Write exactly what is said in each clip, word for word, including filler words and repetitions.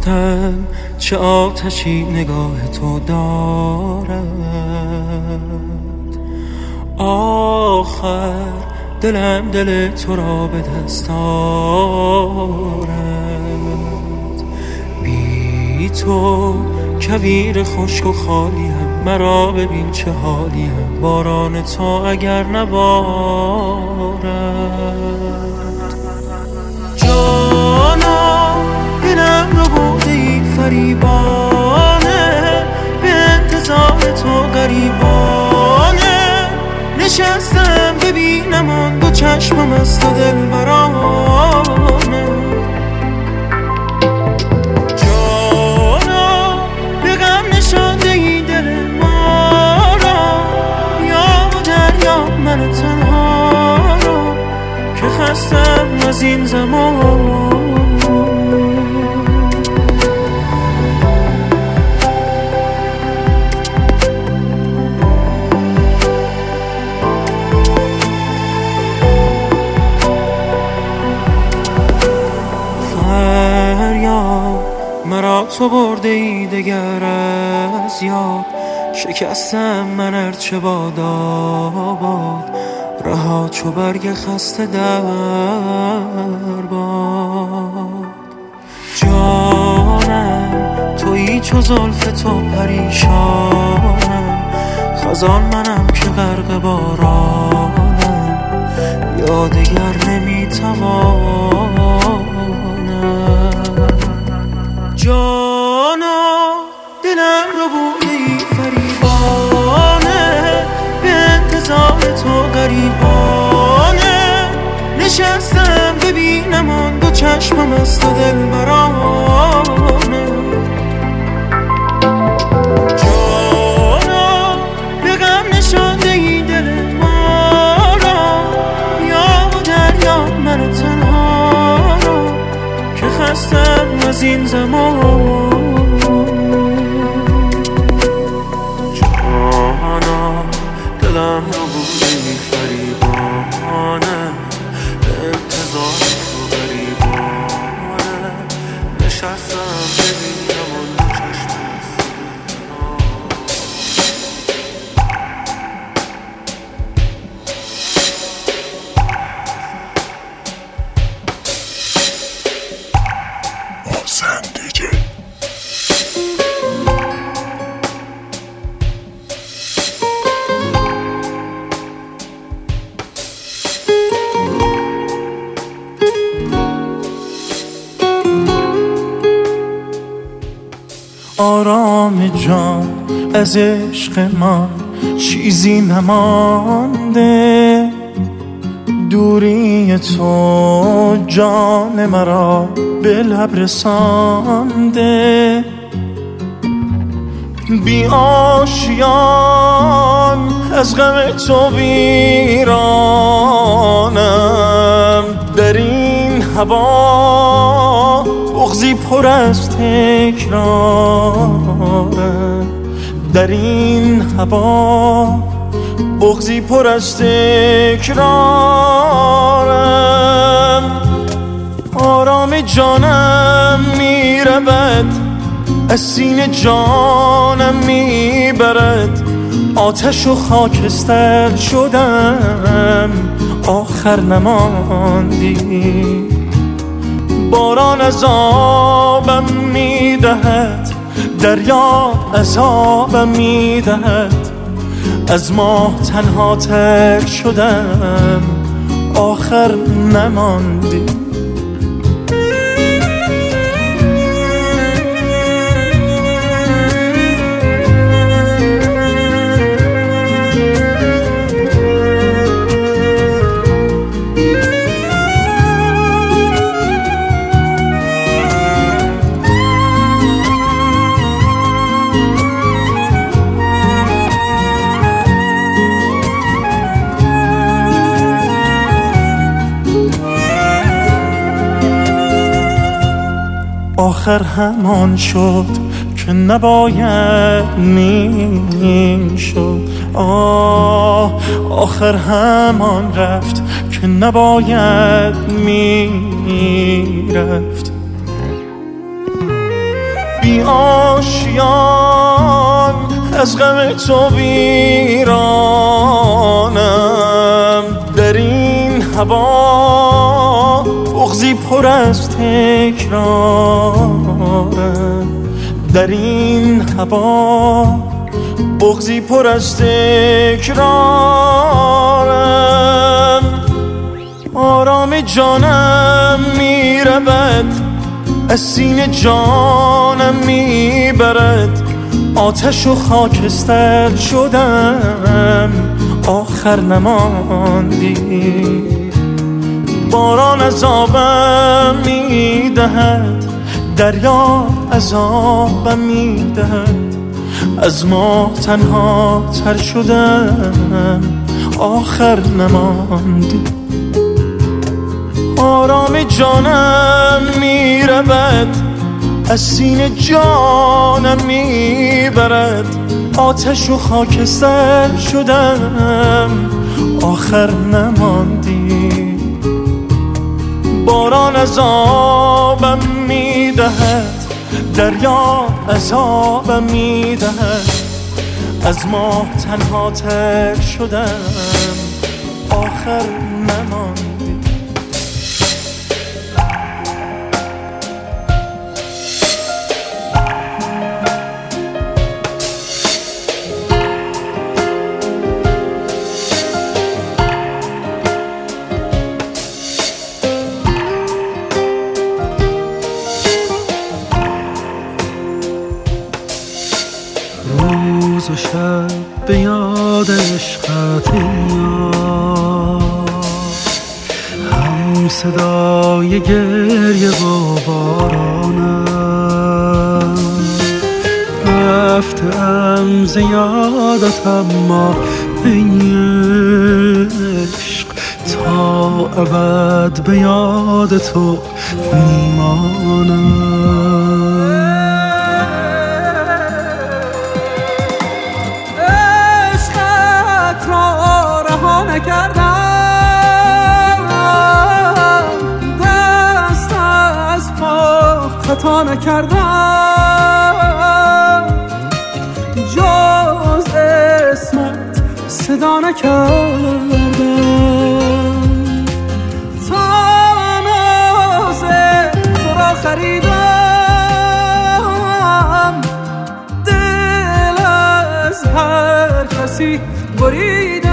گفتم چه آتشی نگاه تو دارد، آخر دلم دل تو را به دست آرد. بی تو کویر خشک و خالیم، مرا ببین چه حالیم، باران تو اگر نبارد. جانا دلم رو بودی فریبانه، به انتظار تو غریبانه نشستم ببینم آن دو چشمم از تو دلبرانه. جانا به غم نشانده ای دل ما را، یا دریا من تنها را که خستم از این زمان. مرا تو برده ای دگر از یاد، شکستم من ارچه باد آباد، رها چو برگ خسته در باد. جانم تویی چو زلف تو پریشانم، خزان منم که غرق بارانم، یا دگر نمیتوانم. جانا دلم رو بودی فریبانه، به انتظار تو غریبانه نشستم ببینم آن دو چشمم از تو دلبرانه. جانا به غم نشانده ای دل ما را، یا دریا من تنها را که خستم از این زمان. جانا دلم رو بودی فریبانه، به انتظار تو غریبانه نشستم ببینم اون دو چشم آرام جان از عشق من چیزی نمانده، دوری تو جان مرا به لب رسانده. بی آشیان از غم تو ویرانم، در این هوا بغضی پر از تکرارم، در این هوا بغضی پر از تکرارم. آرام جانم میرود از سینه جانم میبرد، آتش و خاکستر شدم آخر نماندی. باران عذابم میدهد، دریا عذابم میدهد، از ماه تنها تر شدم آخر نماندی. آخر همان شد که نباید می شد، آه آخر همان رفت که نباید می رفت. پایان از غم تو ویرانم. در این هوا بغضی پر از تکرارم. در این هوا بغضی پر از تکرارم. آرام جانم میرود از سینه جانم میبرد. آتش و خاکستر شدم آخر نماندی. باران عذابم میدهد دریا عذابم میدهد. از ما تنها تر شدم آخر نماندی. آرام جانم میرود از سینه جانم میبرد. آتش و خاکستر شدم آخر نماندی. باران عذابم میدهد دریا عذابم میدهد. از ما تنها تر شدم آخر نماندی. روز و شب به یاد عشقت میاد. هم صدای گریه و بارانم. رفتم ز یادت اما ای عشق تا ابد به یاد تو میمانم. نکردم دست از پا خطا نکردم. جز اسمت صدا نکردم. تا ناز تو را خریدم. دل از هر کسی بریدم.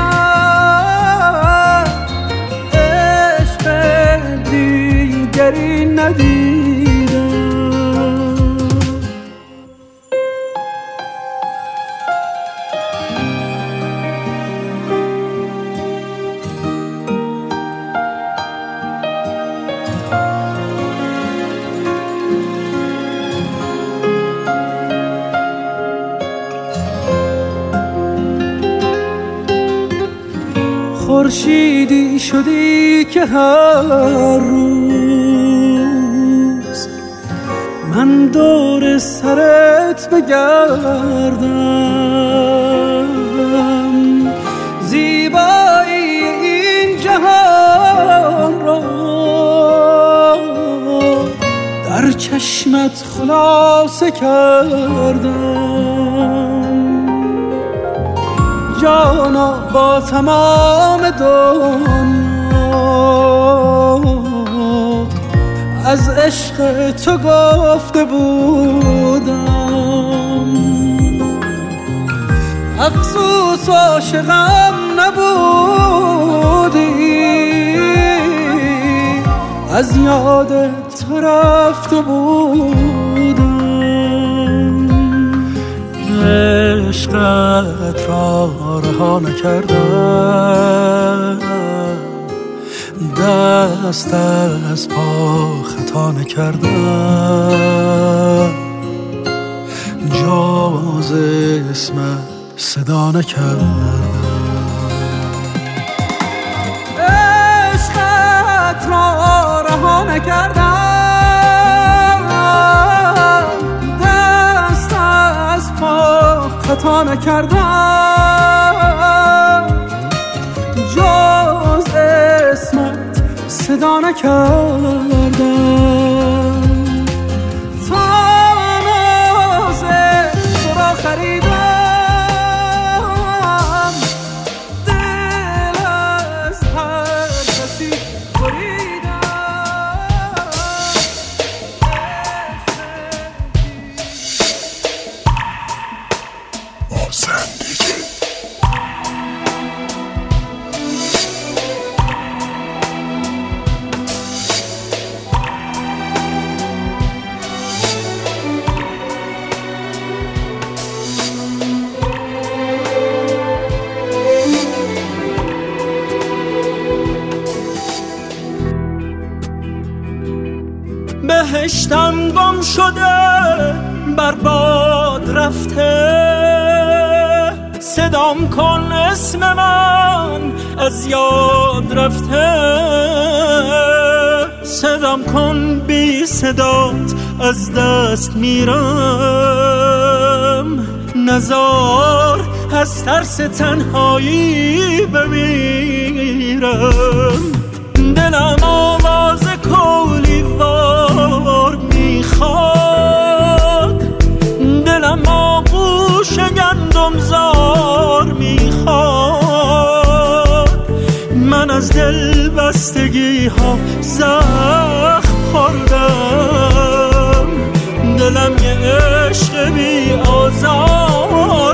دیگری ندیدم. خورشیدی شدی که هر روز من دور سرت بگردم. زیبایی این جهان را در چشمت خلاصه کردم. جانا با تمام دنیا از عشق تو گفته بودم. افسوس عاشقم نبودی. از یاد تو رفته بودم. عشقت را رها نکردم. دست از پا خطا نکردم. جز اسمت صدا نکردم. عشقت را رها نکردم. دست از پا خطا نکردم. جز اسمت صدا نکردم. تا ناز بهشتم گم شده برباد رفته، صدام کن اسم من از یاد رفته، صدام کن بی صدات از دست میرم، نزار از ترس تنهایی بمیرم. دلم آواز کولی وار میخواد، دلم آغوش گندم زار میخواد، من از دل بستگی ها زخم خوردم، دلم یه عشق بی آزار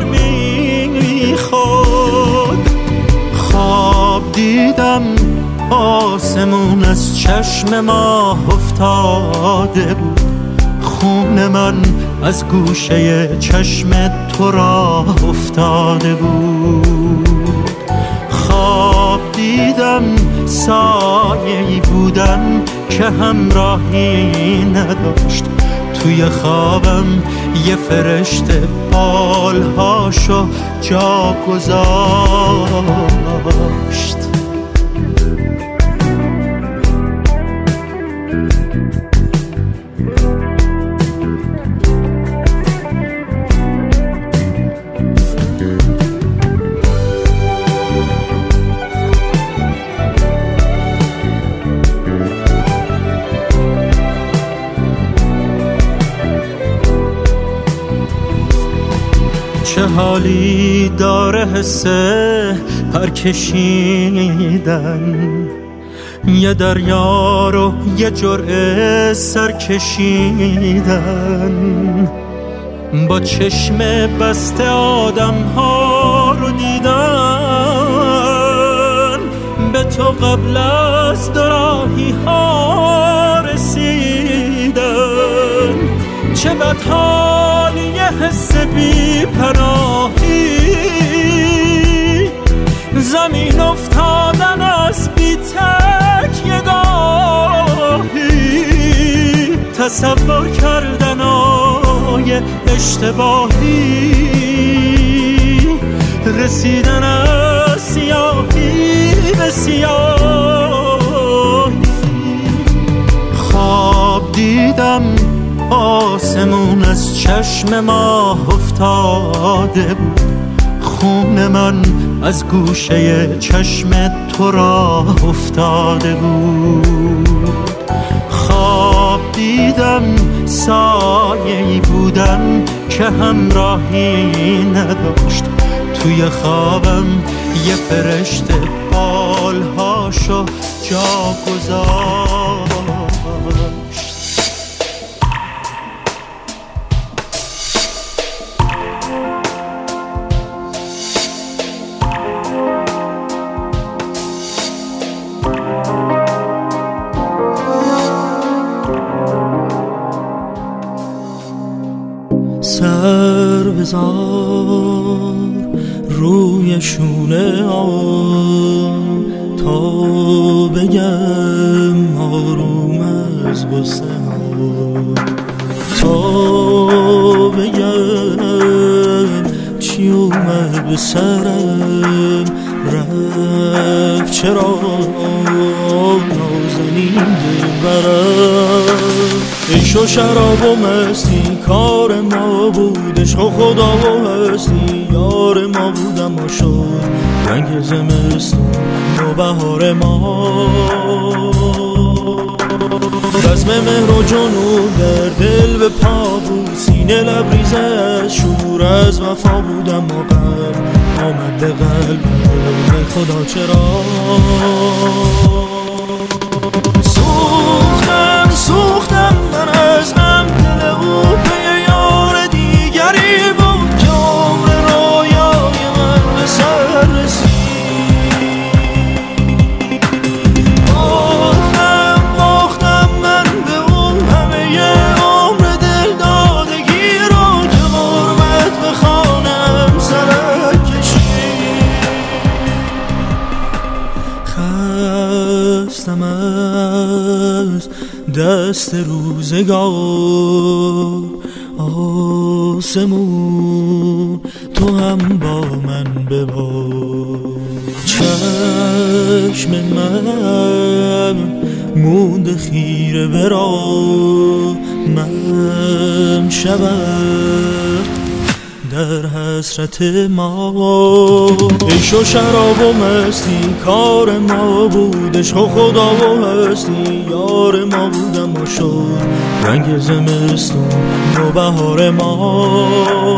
میخواد. خواب دیدم آسمون از چشم ماه افتاده بود، خون من از گوشه چشم تو راه افتاده بود. خواب دیدم سایه‌ای بودم که همراهی نداشت، توی خوابم یه فرشته بالهاشو جا گذاشت. چه حالی داره حسه پر کشیدن، یه دریا رو یه جرعه سر کشیدن، با چشم بسته آدم ها رو دیدن، به تو قبل از دوراهی ها رسیدن. چه بدحالی یه حس بی پناهی، زمین افتادن از بی تکیه گاهی، تصور کردن آی اشتباهی، رسیدن از سیاهی به سیاهی. خواب دیدم آسمون از چشم ماه افتاده بود، خون من از گوشه چشم تو راه افتاده بود. خواب دیدم سایه‌ای بودم که همراهی نداشت، توی خوابم یه فرشته بالهاشو جا گذاشت. سر بذار روی شونه آن تا بگم آروم از غصه ها، تا بگم چی اومد به سرم رفت، چرا نازنین دلبرم. عشق و شراب و مستی کار ما بود، عشق و خدا و هستی یار ما بود، اما شد رنگ زمستون و بهار ما. بزم مهر و جنون در دل به پا بود، سینه لبریز از شور از وفا بود، اما قلب آمد به قلبم خدا چرا. سوختم سوختم من از هم، دل او به یار دیگری بود که عمر رویای من به سر رسید. باختم باختم من به اون همه عمر دل دادگی رو که غربت به خانم سرک کشید. از دست روزگار. آسمون تو هم با من ببار. چشم من مونده خیره برا من شود در حسرت ما. عیش و شراب و مستی کار ما بود، عشق و خدا و هستی یار ما بود. اما شد رنگ زمستون و بهار ما.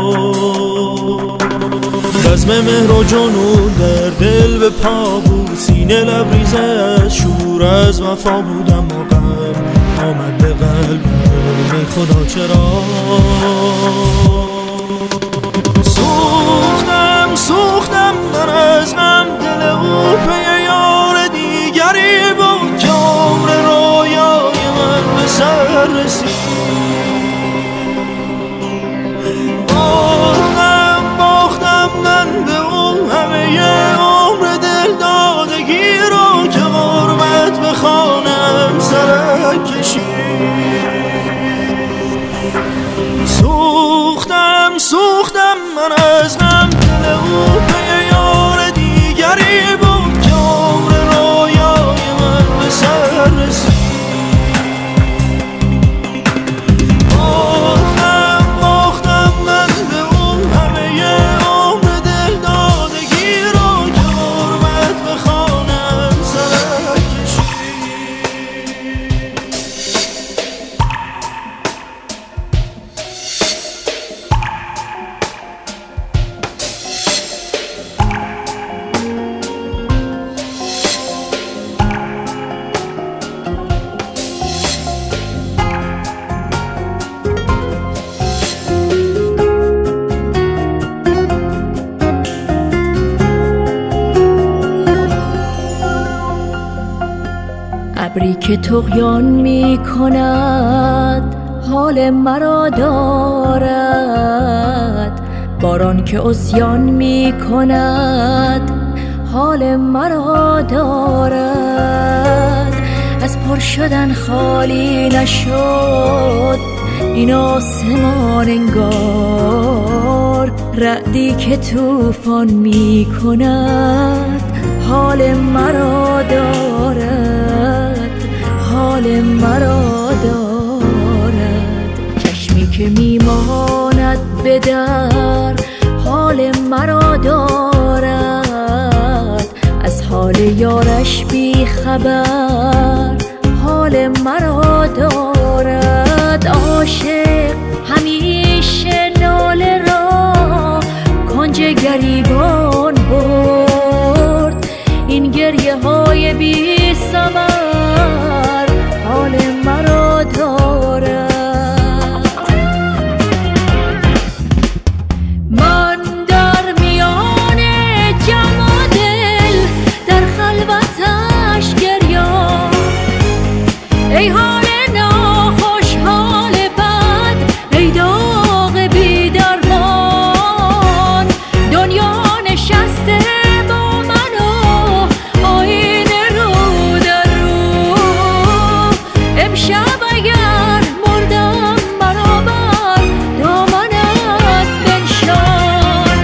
بزم مهر و جنون در دل به پا بود، سینه لبریزه از شور از وفا بود. اما غم آمد به قلبم ای خدا چرا. سوختم سوختم من از غم، دل او پی یار دیگری بود که عمر رویای من به سر رسید. باختم باختم من به او همه عمر دل دادگی رو که غربت به خانم سرک کشید. سوختم سوختم من از غم، دل او پی یار دیگری بود که عمر رویای من به سر رسید. باختم باختم من به او همه عمر دل دادگی رو که غربت به خانم سرک کشید. ابری که طغیان می کند حال مرا دارد، باران که عصیان می کند حال مرا دارد. از پر شدن خالی نشد این آسمان انگار، رعدی که طوفان می کند حال مرا دارد، حال مرا دارد. چشمی که میماند به در حال مرا دارد، از حال یارش بی خبر حال مرا دارد. عاشق همیشه ناله را کنج گریبان برد، این گریه های بی ثمر حال مرا دارد. من در میان جمع و دل در خلوتش گریان، ای حال ناخوش حال بد، ای داغ بی درمان. دنیا نشسته با من و آینه رو در رو، امشب اگر مردم مرا بر دامنت بنشان.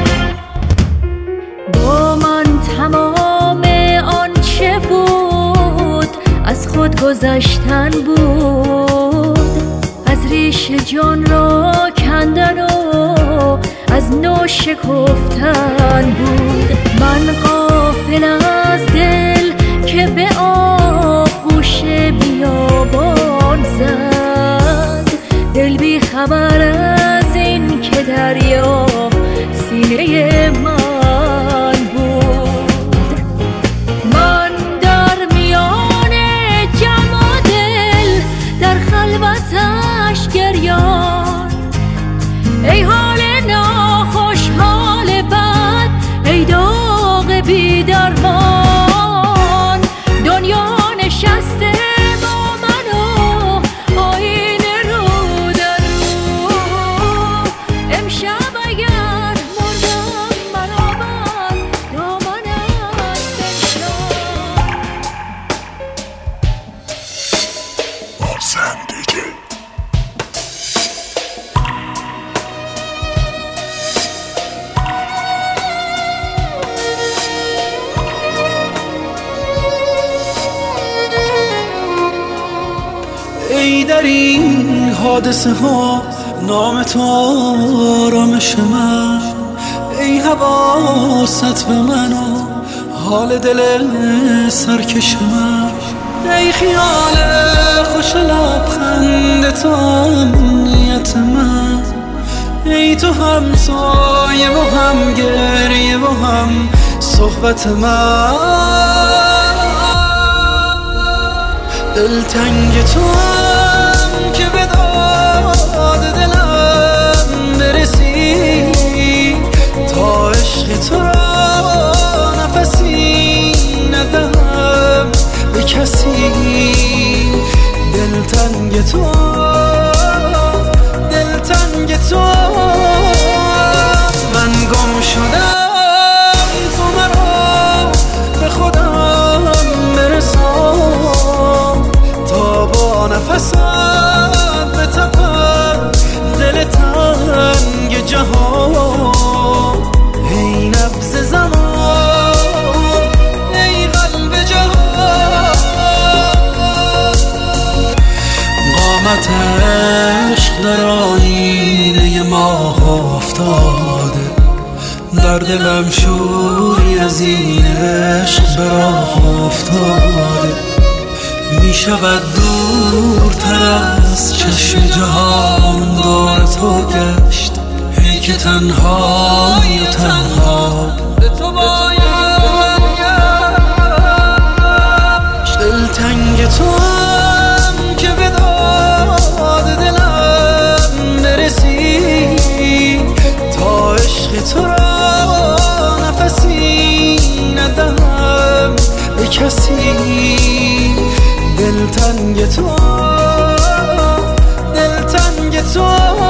با من تمام آنچه بود از خود گذشتن بود، از ریش جان را کندن و از نو شکفتن بود. من غافل از دل که به آغوش بیابان زد، دل بی خبر از این که دریا سینه من بود. من در میان جمع و دل در خلوتش گریان، ای حال ناخوش حال بد، ای داغ بی درمان. دنیا نشسته با من و زندگی. ای در این حادثه ها نام تو آرامش من، ای حواست به من و حال دل سرکش من، ای خیال خوش لبخند تو امنیت من، ای تو هم سایه و هم گریه و هم صحبت من. دلتنگ تو هم که به داد دلم برسی، تا عشق تو را نفسی ندهم به کسی. دلتنگ تو دلتنگ تو من گم شدم، تو مرا به خودم برسان، تا با نفست به تپم دل تنگ جهان. ای نبض زمان ای قلب جهان، قامت عشق در آینه ماه افتاده، در دلم شوری از این عشق به راه افتاده. می شود دورتر از چشم جهان دور تو گشت، ای که تنهایی و تنها به تو باید گشت. دلتنگ تو هم که به داد دلم برسی، تا عشق تو را نفسی ندهم به کسی. دلتنگ تو دلتنگ تو